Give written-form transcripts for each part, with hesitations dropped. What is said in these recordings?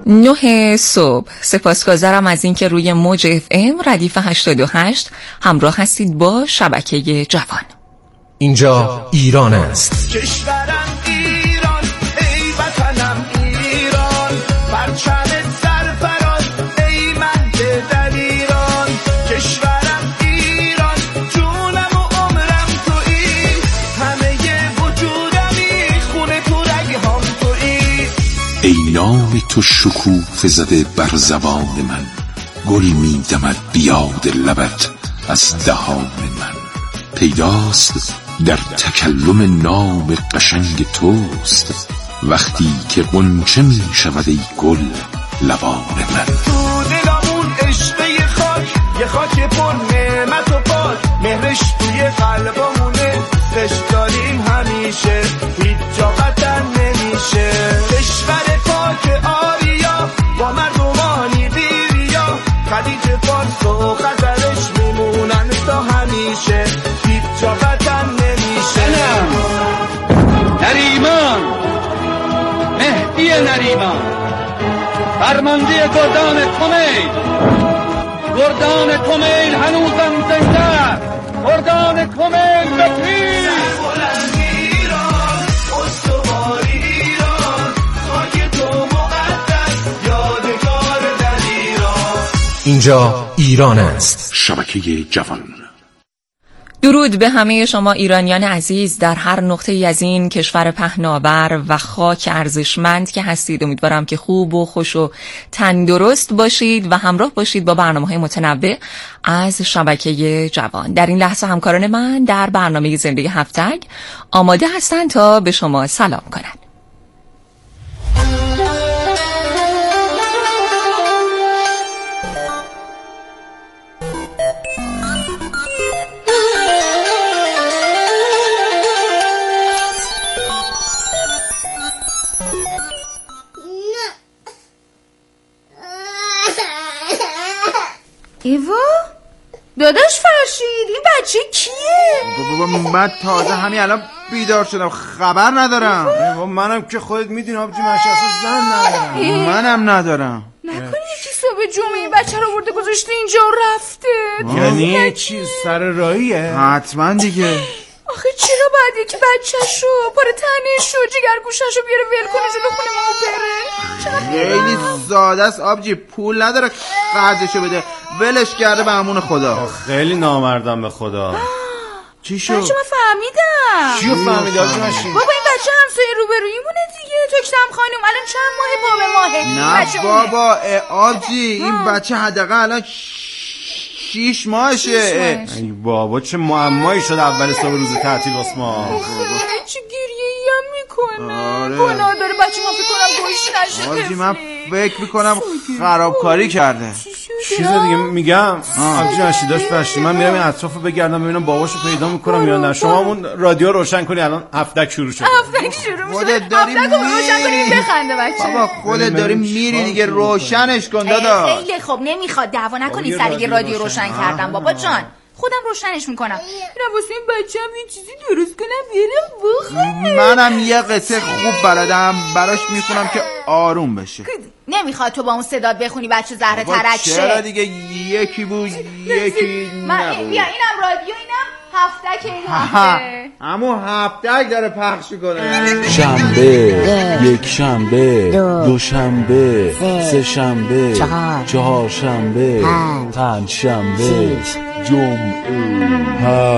9 صبح. سپاسگزارم از اینکه روی موج FM ردیف 88 همراه هستید با شبکه جوان. اینجا ایران است. کشورم ایران، ای وطنم ایران، پرچم سرفراز ای مهد در ایران. کشورم ایران، جونم و عمرم تویی، همه وجودمی، خونه تو رگهام تویی. ای نام تو شکوفه زده بر زبان من، گل می دمد بیاد لبت از دهان من. پیداست در تکلم نام قشنگ توست، وقتی که غنچه می شود ای گل لبان من. تو دلمون عشق یه خاک، یه خاک پر نعمت و پاک، مهرش توی قلبمونه، عشق داریم همیشه، هیچ جا قطع نمیشه. کشور پاک آریا با مردمانی بیریا، خدیجه فارس و خزرش میمونن تا همیشه، هیچ جا قطع نمیشه. نریمان، مهدی نریمان، فرمانده گردان کمیل، گردان کمیل هنوزم زنده، گردان کمیل بپیر. اینجا ایران است. شبکه جوان. درود به همه شما ایرانیان عزیز در هر نقطه‌ای از این کشور پهناور و خاک ارزشمند که هستید. امیدوارم که خوب و خوش و تندرست باشید و همراه باشید با برنامه‌های متنوع از شبکه جوان. در این لحظه همکاران من در برنامه زندگی هفتگ آماده هستند تا به شما سلام کنند. ایوا داداش فرشید، این بچه کیه؟ بابا من تازه همین الان بیدار شدم، خبر ندارم. بابا منم که خودت میدونی آبجی من اصلا زن ندارم. منم ندارم. نکنی یکی صبح جمعه این بچه رو برده گذاشته اینجا و رفته؟ یعنی چی سر راهیه؟ حتما دیگه. آخه چرا باید یکی بچه‌شو پاره تنشو جگرگوشه‌شو بیاره ول کنه جلو خونه ما بره؟ خیلی ساده است آبجی، پول نداره خرجشو بده، ولش کرده به امون خدا. خیلی نامردم به خدا. چی شد؟ بچه من فهمیدم. چیو فهمیدی آبجی ماشین؟ بابا این بچه همسایه روبرویمونه دیگه، توکتم خانم. الان چند ماه بابا ماهه؟ نه بابا آبجی این بچه حداقل الان 6 ماهشه. ای بابا چه معمایی شد اول صبح روز تعطیل واسه ما. چه گریه‌ای هم میکنه. آره. گناه داره بچه، ما فکر کنم گوش نشه. آبجی من فکر میکنم خرابکاری کرده. چیز دیگه میگم آبجی نشیداش فرشتی، من میرم این اطرافو بگردم ببینم باباشو پیدا میکنم یا نه. شما همون رادیو روشن کنی، الان هفتک شروع شده. هفتک شروع میشه. خودت داری هفتک رو روشن کنی بخنده بچه. بابا خودت داری میری دیگه، روشنش کن دادا. خیلی خوب، نمیخواد دعوا نکنی سر یه رادیو روشن کردم بابا جان. خودم روشنش میکنم. میرم واسه این بچه‌م یه چیزی درست کنم بیارم بخوره. منم یه قصه خوب بلدم براش میخونم که آروم بشه. نمیخواد تو با اون صدات بخونی بچه زهره ترک شه. چرا دیگه یکی بود یکی نبود. بیا اینم رادیو، اینم هفتک این هفته. همون هفتک داره پخش کنه. شنبه، یک شنبه، دو شنبه، سه شنبه، چهار شنبه، پنج شنبه، جمعه.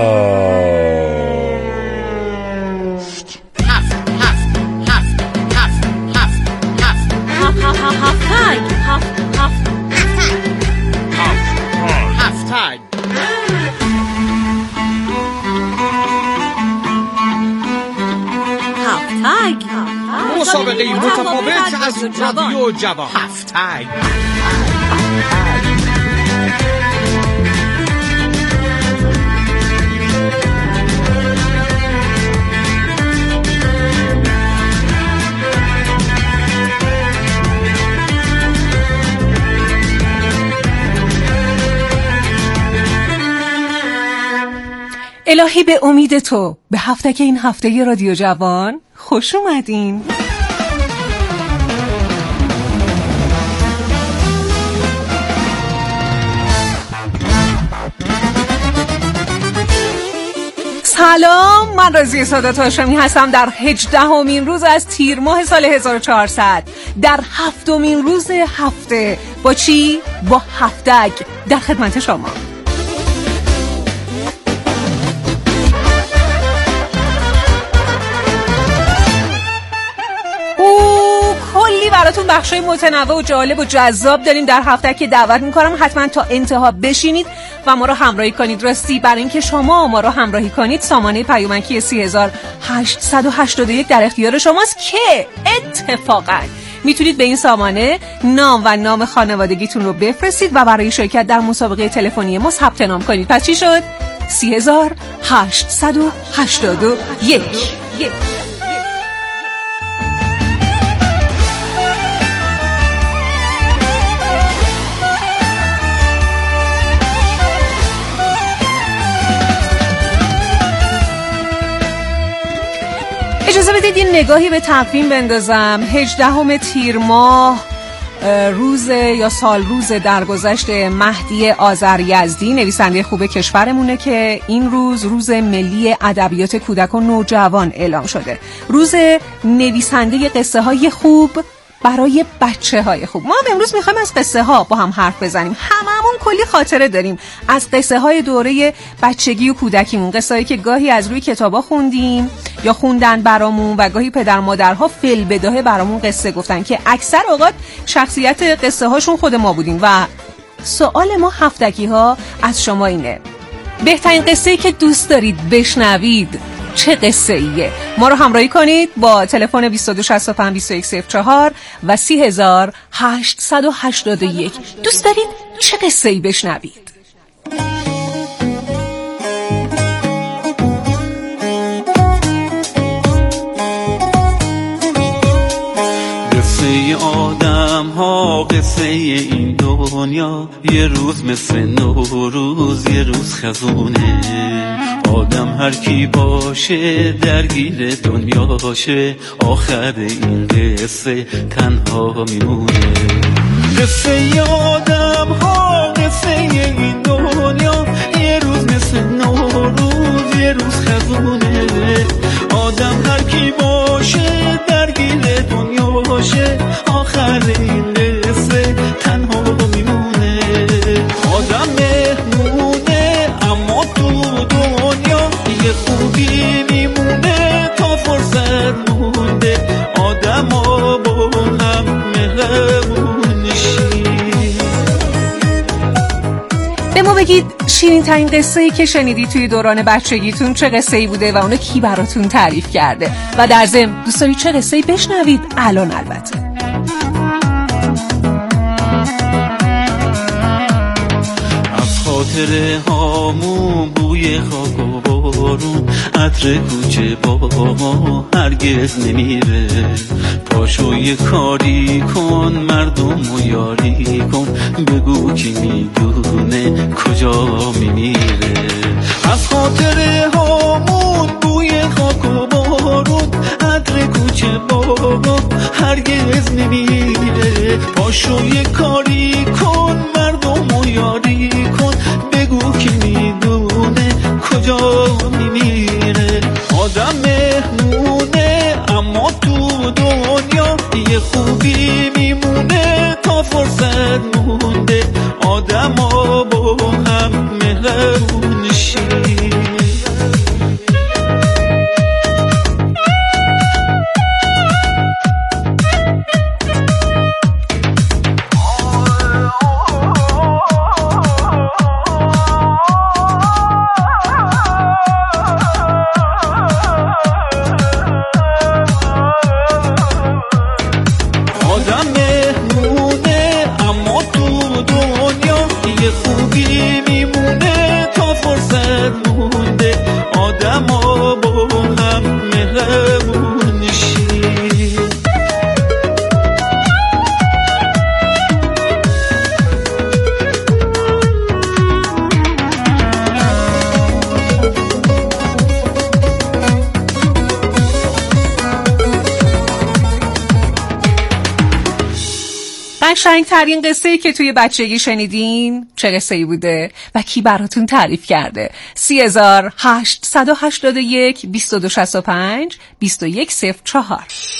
مسابقه متفاوت از رادیو جوان. هفتگ. الهی به امید تو به هفته که این هفته رادیو جوان خوش اومدین. سلام، من رازی سادات هاشمی هستم. در 18مین روز از تیر ماه سال 1400 در 7مین روز هفته با چی؟ با هفتگ در خدمت شما. کلی براتون بخشای متنوع و جالب و جذاب داریم در هفته که دعوت میکنم حتما تا انتها بشینید و ما رو همراهی کنید. راستی برای اینکه شما ما رو همراهی کنید سامانه پیامکی 3881 در اختیار شماست که اتفاقا میتونید به این سامانه نام و نام خانوادگیتون رو بفرستید و برای شرکت در مسابقه تلفنی ما ثبت نام کنید. پس چی شد؟ 3881. اجازه بدید این نگاهی به تقویم بندازم. 18 تیر ماه روز یا سال روز درگذشت مهدی آذریزدی، نویسنده خوب کشورمونه که این روز ملی ادبیات کودک و نوجوان اعلام شده. روز نویسنده قصه های خوب برای بچه های خوب. ما امروز میخوایم از قصه ها با هم حرف بزنیم. هممون کلی خاطره داریم از قصه های دوره بچگی و کودکیمون، قصه هایی که گاهی از روی کتابا خوندیم یا خوندن برامون و گاهی پدر مادرها فی‌البداهه برامون قصه گفتن که اکثر اوقات شخصیت قصه هاشون خود ما بودیم. و سوال ما هفتگی ها از شما اینه: بهترین قصه‌ای که دوست دارید بشنوید چه قصه ایه؟ ما رو همراهی کنید با تلفن 2265 2104 و 3881. دوست دارید چه قصه ای بشنوید؟ قصه آدم ها، قصه این دنیا، یه روز مثل نوروز، یه روز خزونه. آدم هر کی باشه درگیر دنیاشه، آخر این قصه تنها میمونه. قصه آدم ها، قصه این دنیا، یه روز مثل نوروز، یه روز خزونه. آدم هر کی باشه درگیر دنیاشه، آخر این قصه تنها میمونه. آدم مهمونه اما تو دنیا یه خوبی میمونه تا فرصت مونده. آدم ها با هم مهربونشی. به ما بگید شیرین ترین قصه‌ای که شنیدی توی دوران بچگیتون چه قصه‌ای بوده و اونو کی براتون تعریف کرده؟ و در ضمن دوست دارید چه قصه‌ای بشنوید الان؟ البته خاطره هامون بوی خاک و بارون، عطر کوچه باغا هرگز نمیره. پاشو یه کاری کن، مردم و یاری کن، بگو کی میدونه کجا میمیره. از خاطره هامون بوی خاک و بارون، عطر کوچه باغا هرگز نمیره. پاشو یه کاری کن، مردم و یاری کن، بگو کی میدونه کجا میمیره. آدم مهمونه اما تو دنیا یه خوبی میمونه تا فرصت مونده. آدم ها با هم مهربونشی. قشنگترین قصه‌ای که توی بچگی شنیدین چه قصه‌ای بوده و کی براتون تعریف کرده؟ 3881 2265 2104.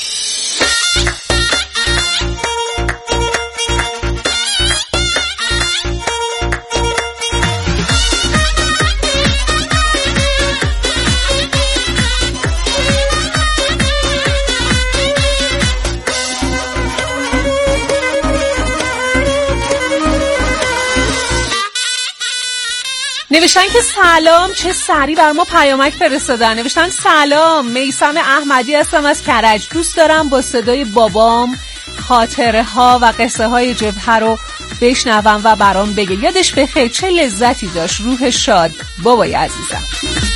نوشتن که سلام، چه سری بر ما پیامک فرستادن. نوشتن سلام، میثم احمدی هستم از کرج. دوست دارم با صدای بابام خاطره ها و قصه های جبهه رو بشنوم و برام بگه. یادش بخیر، چه لذتی داشت. روح شاد بابای عزیزم.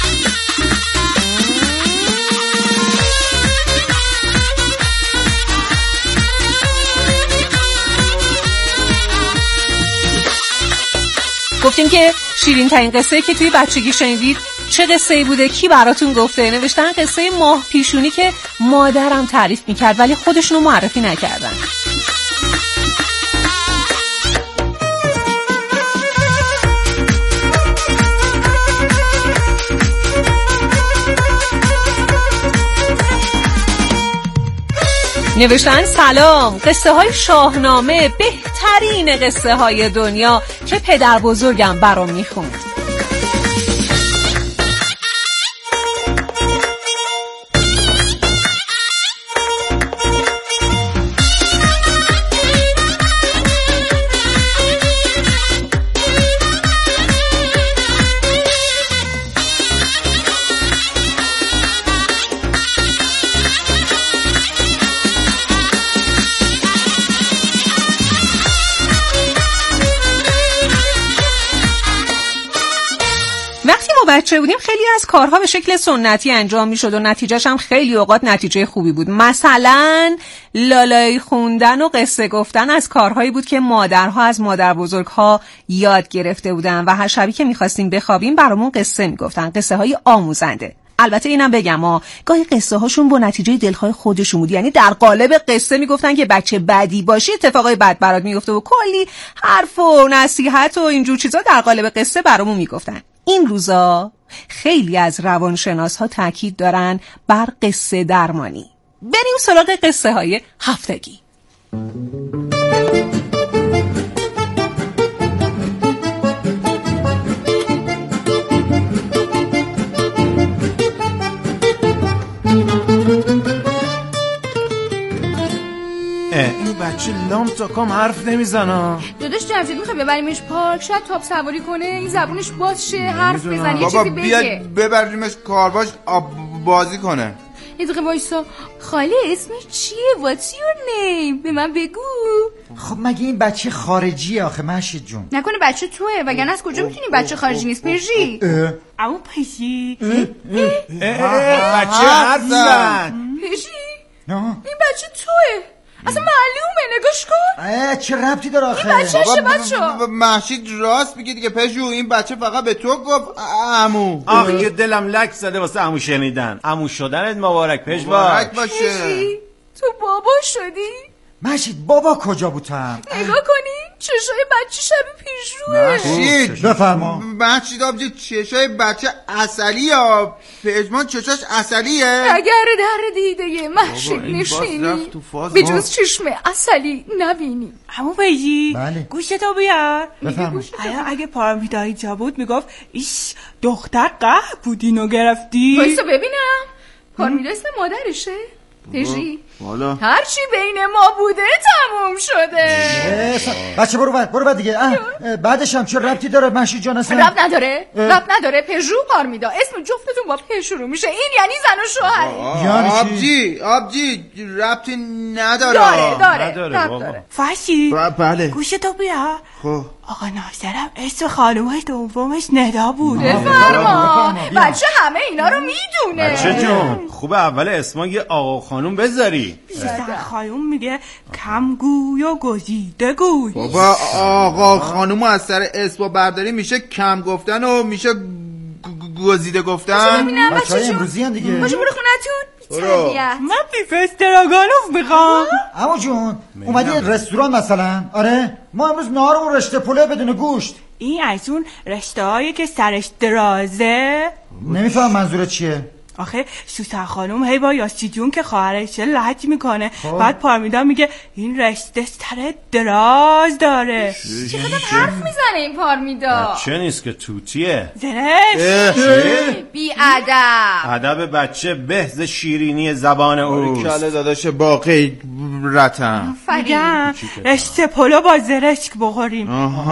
گفتیم که شیرین ترین قصه‌ای که توی بچگی شنیدید چه قصه‌ای بوده، کی براتون گفته؟ نوشتن قصه ماه پیشونی که مادرم تعریف میکرد ولی خودشونو معرفی نکردن. نوشتن سلام، قصه های شاهنامه بهترین قصه های دنیا که پدر بزرگم برام میخوند. بچه بودیم خیلی از کارها به شکل سنتی انجام می شد و نتیجهش هم خیلی اوقات نتیجه خوبی بود. مثلا لالایی خوندن و قصه گفتن از کارهایی بود که مادرها از مادر بزرگها یاد گرفته بودن و هر شبی که می خواستیم بخوابیم برامون قصه می گفتن، قصه های آموزنده. البته اینم بگم گاهی قصه هاشون با نتیجه دلخواه خودشون بود، یعنی در قالب قصه میگفتن که بچه بدی باشی اتفاقای بد برات میفته و کلی حرف و نصیحت و اینجور چیزا در قالب قصه برامون میگفتن. این روزا خیلی از روانشناس‌ها تاکید دارن بر قصه درمانی. بریم سراغ قصه های هفتگی. این بچه لام تا کام حرف نمیزنه. داداش جمشید میخوای ببریمش پارک، شاید تاپ سواری کنه، این زبونش باز شه، حرف بزنه، یه چیزی بگه. بابا ببریمش کارواش بازی کنه. یه دقیقه وایسا. خاله اسمش چیه؟ What's your name؟ به من بگو. خب مگه این بچه خارجیه آخه مشید جون؟ نکنه بچه توه، وگرنه از کجا میتونی بچه خارجی نیست؟ پژی اما پژی بچه حرف زد. پژی این بچه توه، اصلا معلومه، نگاش کن. چه ربطی داره آخه؟ این بچه مشید راست میگه دیگه پژو، این بچه فقط به تو گفت عمو. آخه دلم لک زده واسه عمو شنیدن. عمو شدنت مبارک پژ باشه. تو بابا شدی؟ مشید بابا کجا بودم؟ نگاه کنی چشای بچه شبیه پیشروه. مشید بفرما. مشید آبجی چشای بچه عسلیه، پژمان چشاش عسلیه. اگر در دیده مشید نشینی به جز چشم عسلی نبینی. همون پیجی بله. گوشتو بیار. بفرما. اگه پارمیتا اینجا بود میگفت ایش دختر قه بود اینو گرفتی. بایستا ببینم پارمیتا اسم مادرشه؟ پژی والا هرچی بین ما بوده تموم شده. بچه برو بعد دیگه. بعدش هم چه ربطی داره مشید جان؟ اصلا ربط نداره. پژو پارمیتا اسم جفتتون با پ شروع میشه، این یعنی زن و شوهر. یعنی آبجی ربطی نداره. داره. فاشی بله. گوشتو بیار. خب آقا ناصرم اسم خانومه دومش ندا بود. بفرما. بچه همه اینا رو میدونه. بچه جون خوبه اول اسما یه آقا خانوم بذاری. خانوم میگه کم گوی و گزیده گوی. بابا آقا خانومو از سر اسم برداری میشه کم گفتن و میشه گزیده گفتن. بچه امروزی هم دیگه. باشه برو خونتون. من بیف استراگانوف میخوام. عمو جون اومدی رستوران مثلا؟ آره ما امروز نهارمون رشته پلو بدون گوشت. این از اون رشته هایی که سرش درازه؟ نمیفهم منظورت چیه. آخه سوسن خانم هی با یاسی جون که خواهرشه لج میکنه، بعد پارمیدا میگه این رشته سر دراز داره. چقدر حرف میزنه این پارمیدا؟ چه نیست که توتیه؟ زرش بی ادب. ادب بچه بهز شیرینی زبان اوست. کله داداش باقی رتم میگم رشته پلو با زرشک بخوریم.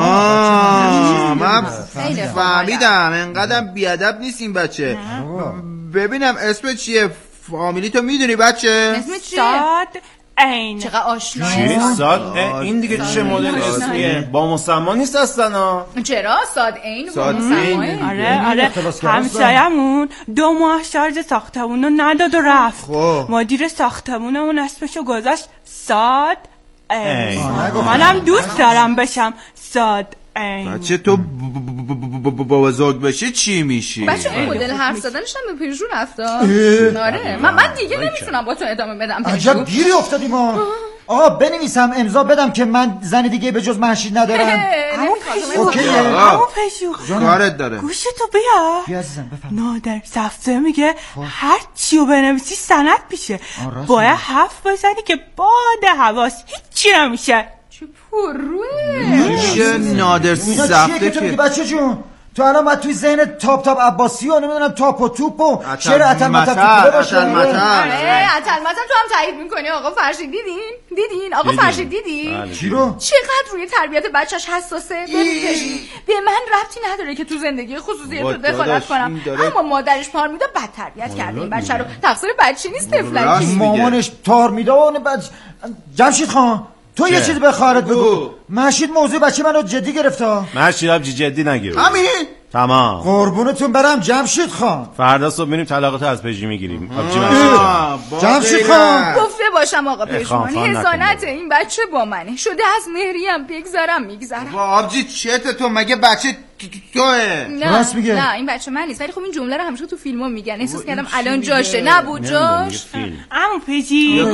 آها من فهمیدم انقدر بی ادب نیست این بچه. ببینم اسم چیه؟ فامیلی تو میدونی بچه؟ اسم چیه؟ ساد عین. چقدر آشنا. چی؟ ساد این دیگه چه مدل اسمیه؟ با مسما نیست اصلا. چرا؟ ساد عین با مسما. آره همسایه‌مون 2 ماه شارژ ساختمونو نداد و رفت. مدیر ساختمونمون اسمشو گذاشت ساد عین. منم دوست دارم بشم ساد عین. بچه تو با بزرگ بشه چی میشی؟ بچه اون مدل حرف زدنش هم به پیشون رفتا. آره من دیگه نمیتونم با تو ادامه بدم. عجب گیری افتادیم ما. آقا بنویسم امضا بدم که من زن دیگه به جز مهشید ندارم. عمو پژو کارت داره. گوشتو بیا نادر صفحه میگه هر چیو بنویسی سند میشه. باید حرف بزنی که باد حواس هیچی نمیشه. چه پروه میشه نادر صفحه که بچه جون تو الان باید توی ذهن تاپ عباسی و نمیدونم تاپ و توپ و شعر اتل متل باشه. اتل متل تو هم تایید میکنی آقا فرشید؟ دیدین آقا فرشید دیدین چی رو؟ چقدر روی تربیت بچهش حساسه. به من ربطی نداره که تو زندگی خصوصی تو دخالت کنم، اما مادرش پارمیدا بد تربیت کرده این بچه رو. تقصیر بچه نیست تفلکی. مامانش پارمیدا و جمشید خان تو یه چیزی به خواهرت بگو. مهشید موضوع بچه منو جدی گرفته. مهشید آبجی جدی نگیر. همین تمام. قربونتون برم جمشید خان. فردا صبح میریم طلاقتو از پژی میگیریم. آبجی جمشید خان گفته باشم آقا پژمان حسانت این بچه با منه. شده از مهریم میگذرم. آبجی چته تو مگه بچه توه؟ راست میگه. نه این بچه من نیست، ولی خب این جمله رو همیشه تو فیلم‌ها میگن. احساس کردم الان جاشه. نبود جاش. عمو پژی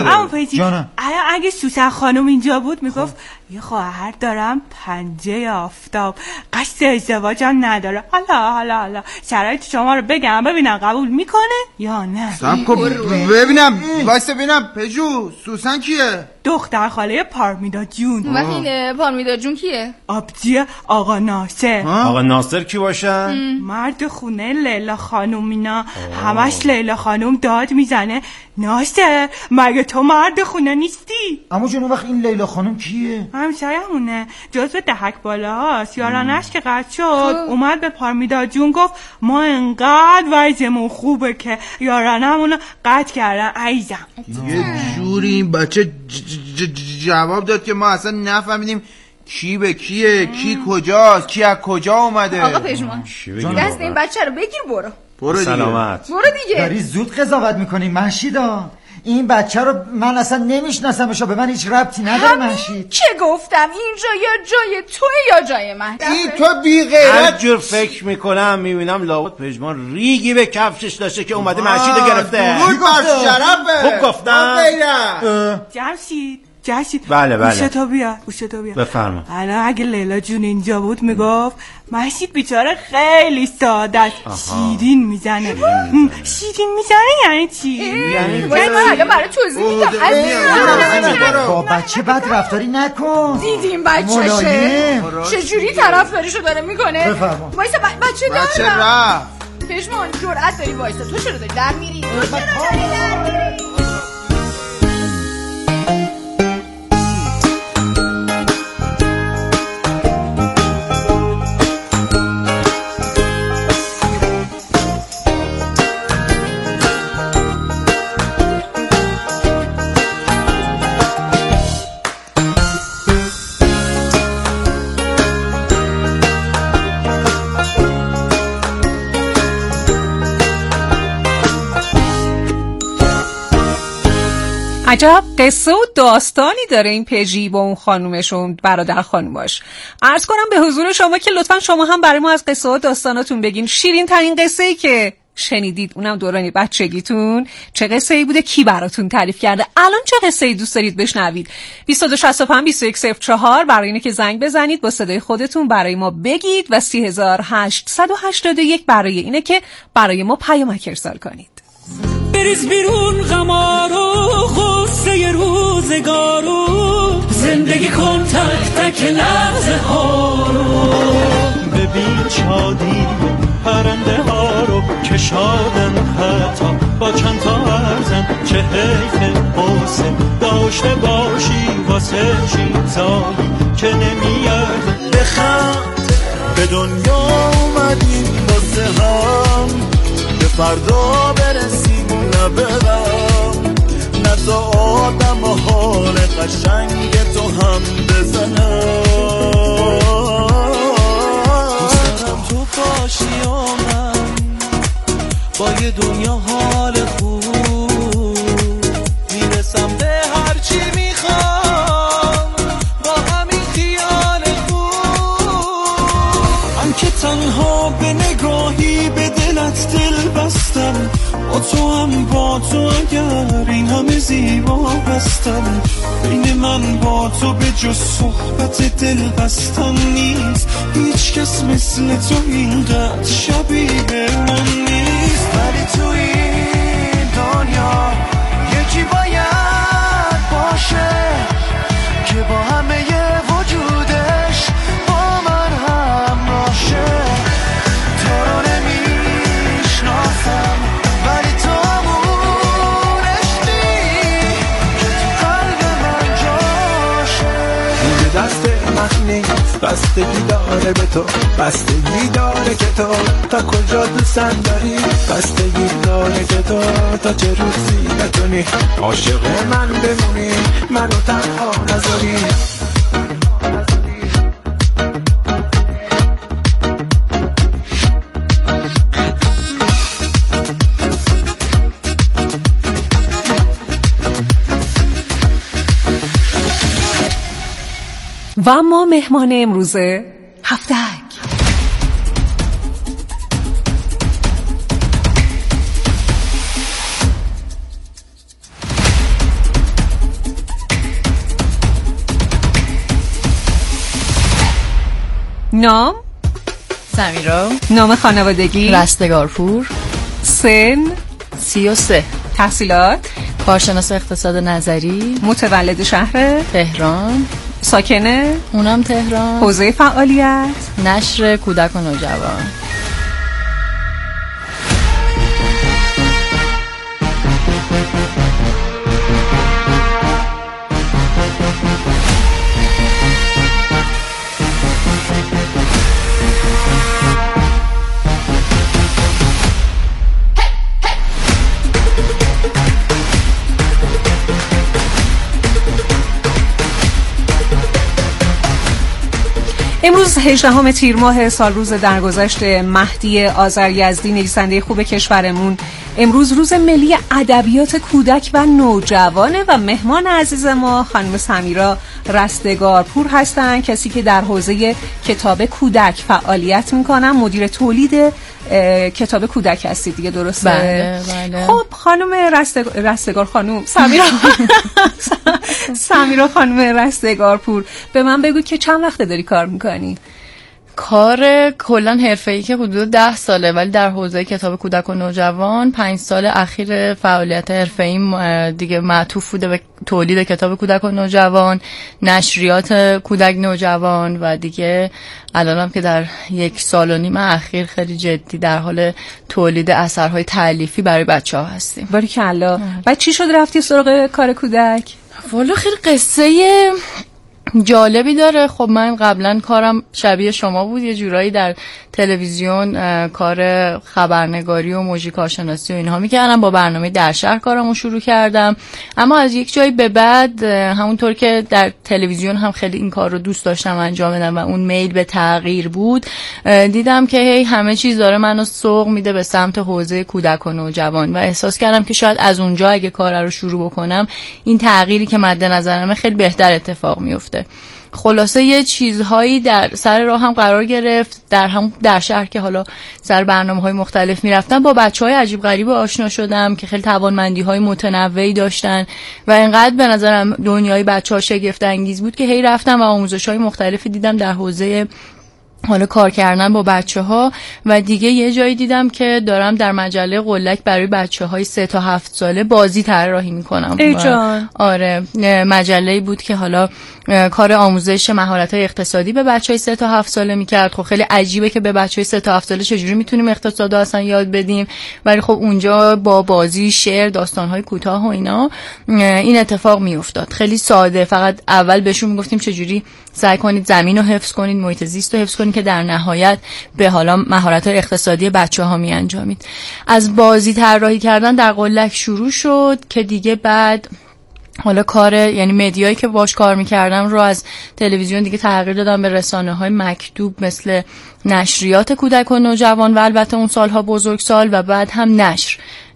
اگه سوسن خانم اینجا بود میگفت یه خواهر دارم پنجه آفتاب، قصد ازدواجم نداره. حالا شرایط شما رو بگم ببینم قبول میکنه یا نه. ببینم واسه ببینم. پژو سوسن کیه؟ دختر خاله پارمیدا جون. و این پارمیدا جون کیه؟ آبجی آقا ناصر. آقا ناصر کی باشن؟ مرد خونه لیلا خانومینا. همش لیلا خانوم داد میزنه ناصر مگه تو مرد خونه نیستی؟ اما جون وقت این لیلا خانوم کیه؟ همسایه‌مونه، جزو دهک بالاهاست. یارانش که قطع شد اومد به پارمیدا جون گفت ما انقدر وضعمون خوبه که یارانمونو قطع کردن. عیزم یه جوری این بچه جواب داد که ما اصلا نفهمیدیم کی به کیه، کی کجاست، کی از کجا اومده. آقا پژمان دست این بچه رو بگیر برو دیگه. سلامت. برو دیگه. داری زود قضاوت میکنی مهشیدا. این بچه رو من اصلا نمیشناسمش و به من هیچ ربطی نداره مهشید. چه گفتم اینجا یا جای توه یا جای من؟ این تو بی غیرت. هر جور فکر میکنم میبینم لابد پژمان ریگی به کفشش داشته که اومده مهشیدو گرفته. خوب بر شرفه. خوب گفتم. جمشید بله گوشتو بیا بفرما. الان اگه لیلا جون اینجا بود میگفت مهشید بیچاره خیلی ساده است، شیرین میزنه. شیرین میزنه یعنی چی؟ یعنی الان برای توضیح میدم. با بچه بد رفتاری نکن. دیدیم بچه‌شه چجوری طرفداریشو داره میکنه. وایسا بچه رفت. پژمان جرأت داری وایسا. تو چرا داری در میری؟ عجب قصه و داستانی داره این پژی با اون خانومشون برادر خانوماش. عرض کنم به حضور شما که لطفا شما هم برای ما از قصه و داستاناتون بگین. شیرین ترین قصه‌ای که شنیدید، اونم دوران بچگیتون. چه قصه ای بوده؟ کی براتون تعریف کرده؟ الان چه قصه ای دوست دارید بشنوید؟ 2265 برای اینه که زنگ بزنید با صدای خودتون برای ما بگید و 3881 برای اینه که برای ما پیامک ارسال کنید. بریز بیرون غمارو غصه روزگارو، زندگی کن تک تک لحظه ها رو. ببین شادی پرنده ها رو که شادن حتی با چند تا ارزن. چه حیف حسن داشته باشی واسه چیزایی که نمیارزن. بخند به دنیا اومدیم واسه هم، به فردا برسیم نه به غم. نزا آدم و حال قشنگ تو هم بزنم. دوست دارم تو باشی و من با یه دنیا حال خوب، میرسم به هر چی میخوام با همین خیال خوب. من که تنها به نگاهی به دلت دل بستم، با تو هم با تو اگر این همه زیبا هستم. بین من با تو به جز صحبت دل بستن نیست، هیچ کس مثل تو اینقدر شبیه من نیست. ولی تو این دنیا یکی باید باشه که با همه وجودش با من هم باشه. تو رو نمیشناسم ولی تو همون عشقی که تو قلب من جاشه. این دست من نیست، بستگی داره به تو، بستگی داره که تو تا کجا دوستم داری، بستگی داره که تو تا چه روزی بتونی عاشق من بمونی، منو تنها نذاری. و ما مهمان امروزه هفتک. نام؟ سمیرا. نام خانوادگی؟ رستگارپور. سن؟ 33. تحصیلات؟ کارشناس اقتصاد نظری. متولد شهر؟ تهران. ساکنه؟ اونم تهران. حوزه فعالیت؟ نشر کودک و نوجوان. امروز 18 تیر ماه سال روز درگذشت مهدی آذریزدی، نویسنده خوب کشورمون. امروز روز ملی ادبیات کودک و نوجوانه و مهمان عزیز ما خانم سمیرا رستگارپور هستن، کسی که در حوزه کتاب کودک فعالیت میکنن. مدیر تولید کتاب کودک هستید دیگه، درسته؟ بله. خب خانم رستگار خانم سمیرا خانم رستگارپور، به من بگو که چند وقته داری کار میکنی؟ کار کلا حرفه‌ای که حدود 10 ساله، ولی در حوزه کتاب کودک و نوجوان 5 سال اخیر فعالیت حرفه‌ایم دیگه معطوف بوده به تولید کتاب کودک و نوجوان، نشریات کودک نوجوان و دیگه الانم که در 1.5 سال اخیر خیلی جدی در حال تولید اثرهای تألیفی برای بچه‌ها هستیم. باریکلا. بعد چی شد رفتی سراغ کار کودک؟ والا خیلی قصه جالبی داره. خب من قبلا کارم شبیه شما بود، یه جورایی در تلویزیون کار خبرنگاری و موزیک کارشناسی و اینها میکردم. با برنامه در شهر کارمو شروع کردم، اما از یک جایی به بعد همونطور که در تلویزیون هم خیلی این کار رو دوست داشتم انجام بدم و اون میل به تغییر بود، دیدم که هی همه چیز داره منو سوق میده به سمت حوزه کودک و نوجوان و احساس کردم که شاید از اونجا اگه کار رو شروع بکنم این تغییری که مد نظرمه خیلی بهتر اتفاق میفته. خلاصه یه چیزهایی در سر راه هم قرار گرفت، در شهر که حالا سر برنامه‌های مختلف میرفتم با بچه‌های عجیب غریب آشنا شدم که خیلی توانمندی‌های متنوعی داشتن و اینقدر به نظرم دنیای بچه‌ها شگفت انگیز بود که هی رفتم و آموزش‌های مختلفی دیدم در حوزه حالا کار کردن با بچه‌ها و دیگه یه جایی دیدم که دارم در مجله قلک برای بچه‌های 3 تا 7 ساله بازی طراحی می‌کنم. ای جان. آره، مجله‌ای بود که حالا کار آموزش مهارت‌های اقتصادی به بچه‌های 3 تا 7 ساله می‌کرد. خب خیلی عجیبه که به بچه‌های 3 تا 7 ساله چجوری می‌تونیم اقتصاد اصلا یاد بدیم، ولی خب اونجا با بازی، شعر، داستان‌های کوتاه و اینا این اتفاق می‌افتاد. خیلی ساده، فقط اول بهشون میگفتیم چجوری سعی کنید زمین رو حفظ کنید، محیط زیست رو حفظ کنید که در نهایت به حالا مهارت‌های اقتصادی بچه‌ها می‌انجامید. از بازی طراحی کردن در قلک شروع شد که دیگه بعد حالا کار، یعنی مدیایی که باش کار می‌کردم رو از تلویزیون دیگه تغییر دادم به رسانه‌های مکتوب مثل نشریات کودک و نوجوان و البته اون سالها بزرگسال و بعد هم نشر.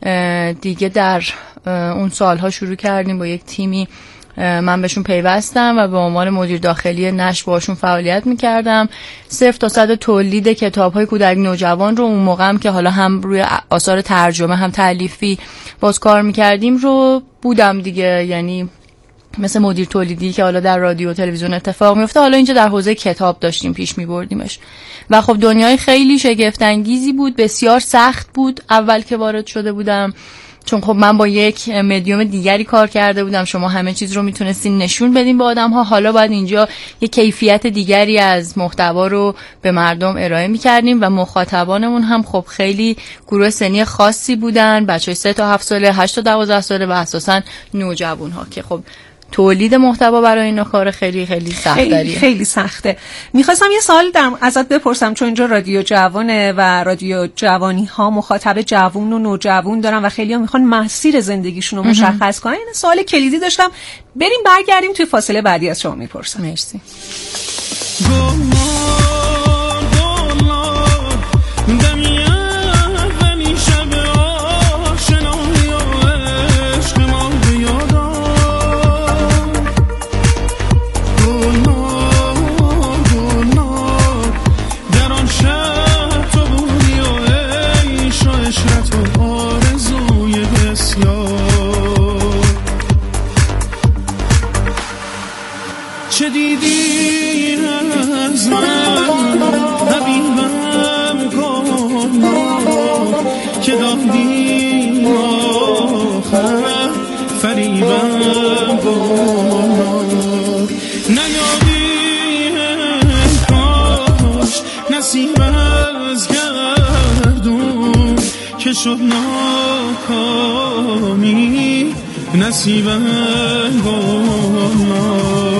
دیگه در اون سالها شروع کردیم با یک تیمی، من بهشون پیوستم و به عنوان مدیر داخلی نشر باشون فعالیت میکردم. 0 تا 100 تولید کتاب‌های کودک نوجوان رو اون موقع هم که حالا هم روی آثار ترجمه هم تألیفی باز کار میکردیم رو بودم دیگه، یعنی مثل مدیر تولیدی که حالا در رادیو و تلویزیون اتفاق میفته، حالا اینجا در حوزه کتاب داشتیم پیش میبردیمش و خب دنیای خیلی شگفت انگیزی بود. بسیار سخت بود اول که وارد شده بودم، چون خب من با یک مدیوم دیگری کار کرده بودم، شما همه چیز رو میتونستین نشون بدین به آدم ها، حالا باید اینجا یک کیفیت دیگری از محتوا رو به مردم ارائه میکردیم و مخاطبانمون هم خب خیلی گروه سنی خاصی بودن، بچهای 3 تا 7 ساله، 8 تا 12 ساله و اساساً نوجوان ها که خب تولید محتوا برای اینا کار خیلی خیلی سخت‌تریه. خیلی سخته. میخواستم یه سوال ازت بپرسم، چون اینجا رادیو جوانه و رادیو جوانی ها مخاطب جوون و نوجوان دارن و خیلی ها میخوان مسیر زندگیشون رو مشخص کنن. این سوال کلیدی داشتم، بریم برگردیم توی فاصله بعدی از شما میپرسم. مرسی. چه دیدی از من حبیبم کن که دادی آخر فریبم کن نیابی کاش نصیب از گردون که شد ناکامی نصیبم کن.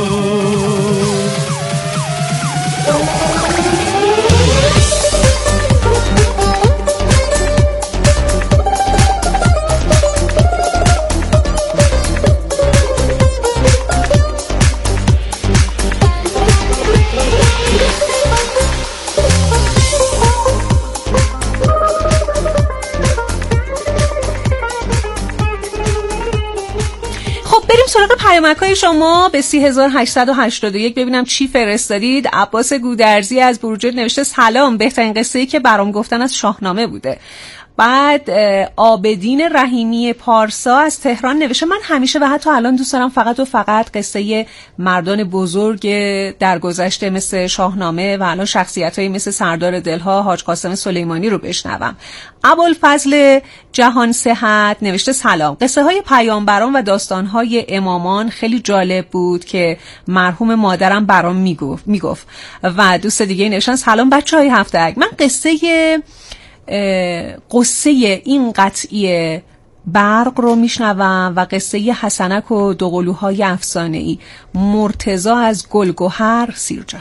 سراغ پیامک‌های شما به 3881 ببینم چی فرستادید. عباس گودرزی از بروجرد نوشته سلام، بهترین قصه‌ای که برام گفتن از شاهنامه بوده. بعد عابدین رحیمی پارسا از تهران نوشته من همیشه و حتی الان دوست دارم فقط و فقط قصه مردان بزرگ در گذشته مثل شاهنامه و الان شخصیت‌هایی مثل سردار دلها، حاج قاسم سلیمانی رو بشنوم. ابوالفضل جهان صحت نوشته سلام، قصه های پیامبران و داستان های امامان خیلی جالب بود که مرحوم مادرم برام میگفت. و دوست دیگه نوشتن سلام بچهای هفته‌ک، من قصه این قطعی برق رو میشنوم و قصه حسنک و دوقلوهای افسانه‌ای. مرتضی از گلگهر سیرجان.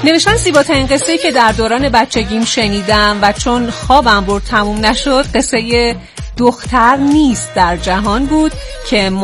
نوشتن زیباترین قصه‌ای که در دوران بچگیم شنیدم و چون خوابم برد تموم نشد، قصه دختر نیست در جهان بود که